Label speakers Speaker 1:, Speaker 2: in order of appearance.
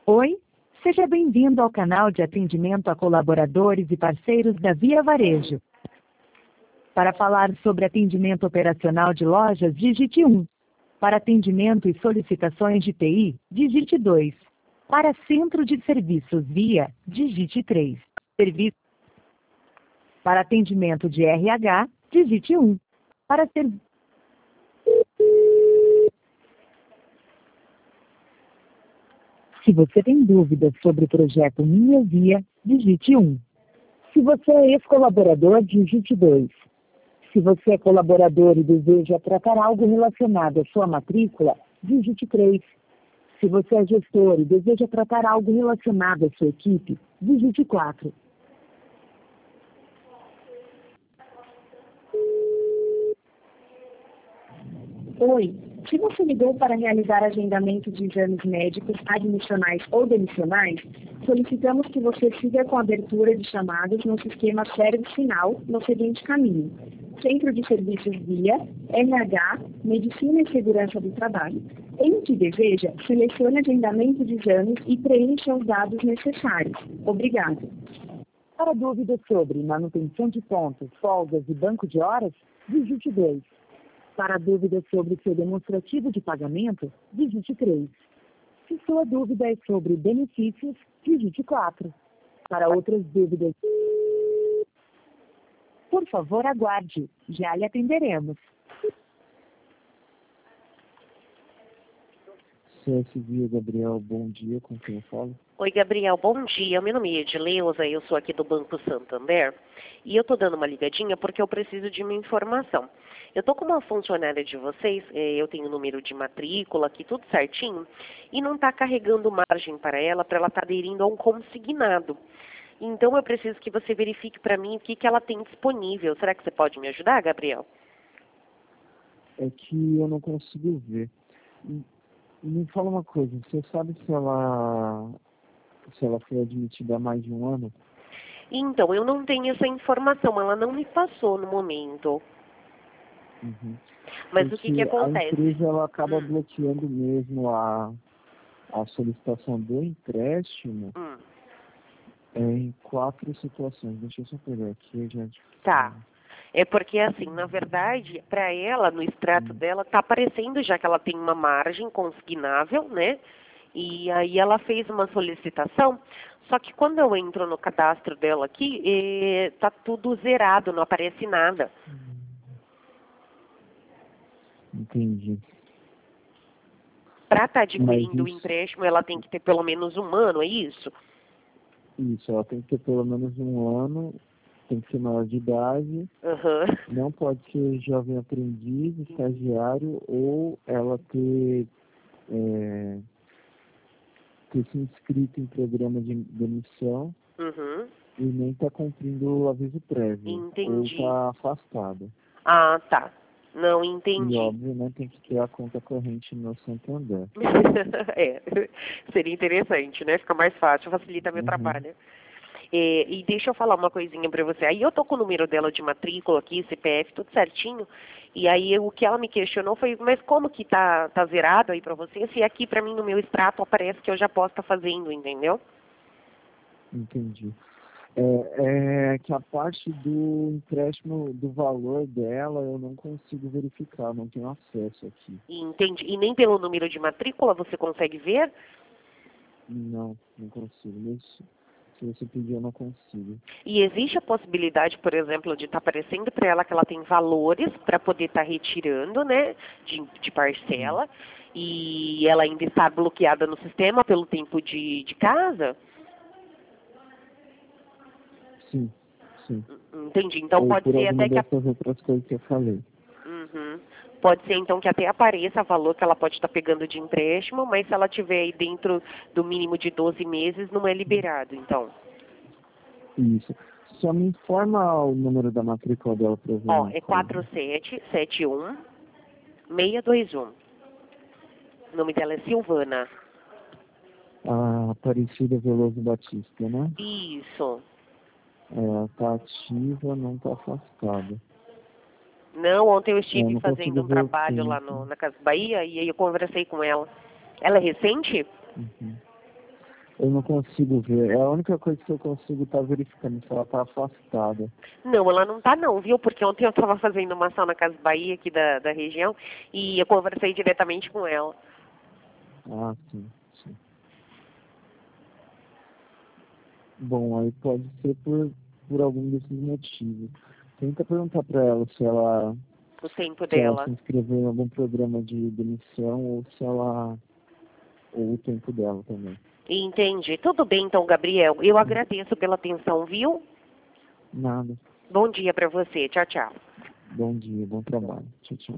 Speaker 1: Oi, seja bem-vindo ao canal de atendimento a colaboradores e parceiros da Via Varejo. Para falar sobre atendimento operacional de lojas, digite 1. Para atendimento e solicitações de TI, digite 2. Para centro de serviços Via, digite 3. Para atendimento de RH, digite 1. Para ser... Se você tem dúvidas sobre o projeto Minha Via, digite 1. Se você é ex-colaborador, digite 2. Se você é colaborador e deseja tratar algo relacionado à sua matrícula, digite 3. Se você é gestor e deseja tratar algo relacionado à sua equipe, digite 4.
Speaker 2: Oi, se você ligou para realizar agendamento de exames médicos admissionais ou demissionais, solicitamos que você siga com a abertura de chamadas no sistema ServiceNow no seguinte caminho: Centro de Serviços Via, RH, Medicina e Segurança do Trabalho. Em que deseja, selecione agendamento de exames e preencha os dados necessários. Obrigado.
Speaker 1: Para dúvidas sobre manutenção de pontos, folgas e banco de horas, digite 2. Para dúvidas sobre seu demonstrativo de pagamento, digite 3. Se sua dúvida é sobre benefícios, digite 4. Para outras dúvidas, por favor, aguarde. Já lhe atenderemos.
Speaker 3: CSV, Gabriel, bom dia, com quem eu falo?
Speaker 4: Oi, Gabriel, bom dia. Meu nome é Edileuza, eu sou aqui do Banco Santander e eu estou dando uma ligadinha porque eu preciso de uma informação. Eu estou com uma funcionária de vocês, eu tenho o número de matrícula aqui, tudo certinho, e não está carregando margem para ela estar aderindo a um consignado. Então eu preciso que você verifique para mim o que ela tem disponível. Será que você pode me ajudar, Gabriel?
Speaker 3: É que eu não consigo ver. Me fala uma coisa, você sabe se ela foi admitida há mais de um ano?
Speaker 4: Então, eu não tenho essa informação, ela não me passou no momento.
Speaker 3: Uhum.
Speaker 4: Mas
Speaker 3: porque
Speaker 4: o que acontece?
Speaker 3: A empresa ela acaba bloqueando mesmo a solicitação do empréstimo em 4 situações. Deixa eu só pegar aqui, gente.
Speaker 4: Tá. É porque, assim, na verdade, para ela, no extrato dela, tá aparecendo já que ela tem uma margem consignável, né? E aí ela fez uma solicitação, só que quando eu entro no cadastro dela aqui, tá tudo zerado, não aparece nada.
Speaker 3: Entendi.
Speaker 4: Para estar adquirindo o empréstimo, ela tem que ter pelo menos um ano, é isso?
Speaker 3: Isso, ela tem que ter pelo menos um ano, tem que ser maior de idade, não pode ser jovem aprendiz, estagiário, ou ela ter se inscrito em programa de demissão e nem está cumprindo o aviso prévio.
Speaker 4: Entendi.
Speaker 3: Ou está afastada.
Speaker 4: Ah, tá. Não, entendi.
Speaker 3: E óbvio, né, tem que ter a conta corrente no Santander.
Speaker 4: Seria interessante, né? Fica mais fácil, facilita meu trabalho. E deixa eu falar uma coisinha pra você. Aí eu tô com o número dela de matrícula aqui, CPF, tudo certinho. E aí o que ela me questionou foi, mas como que tá zerado aí pra você? Se aqui pra mim no meu extrato aparece que eu já posso estar fazendo, entendeu?
Speaker 3: Entendi. É que a parte do empréstimo, do valor dela, eu não consigo verificar, não tenho acesso aqui.
Speaker 4: Entendi. E nem pelo número de matrícula você consegue ver?
Speaker 3: Não consigo. Mas se você pedir, eu não consigo.
Speaker 4: E existe a possibilidade, por exemplo, de estar aparecendo para ela que ela tem valores para poder estar retirando, né, de parcela, e ela ainda está bloqueada no sistema pelo tempo de casa?
Speaker 3: Sim.
Speaker 4: Entendi. Então pode ser até que
Speaker 3: dessas outras coisas que eu falei.
Speaker 4: Pode ser então que até apareça o valor que ela pode estar pegando de empréstimo, mas se ela tiver aí dentro do mínimo de 12 meses, não é liberado, então.
Speaker 3: Isso. Só me informa o número da matrícula dela para eu ver.
Speaker 4: Ó, é 4771-621. O nome dela é Silvana.
Speaker 3: Aparecida Veloso Batista, né?
Speaker 4: Isso.
Speaker 3: Ela tá ativa, não tá afastada.
Speaker 4: Não, ontem eu estive fazendo um trabalho lá na Casa Bahia e aí eu conversei com ela. Ela é recente?
Speaker 3: Eu não consigo ver. É a única coisa que eu consigo estar verificando, se ela está afastada.
Speaker 4: Não, ela não tá não, viu? Porque ontem eu estava fazendo uma ação na Casa Bahia aqui da região e eu conversei diretamente com ela.
Speaker 3: Ah, sim, sim. Bom, aí pode ser por algum desses motivos. Tenta perguntar para ela se ela
Speaker 4: O tempo
Speaker 3: se ela
Speaker 4: dela.
Speaker 3: se inscreveu em algum programa de demissão ou se ela ou o tempo dela também.
Speaker 4: Entendi. Tudo bem então, Gabriel. Eu agradeço pela atenção, viu?
Speaker 3: Nada.
Speaker 4: Bom dia para você. Tchau, tchau.
Speaker 3: Bom dia, bom trabalho. Tchau, tchau.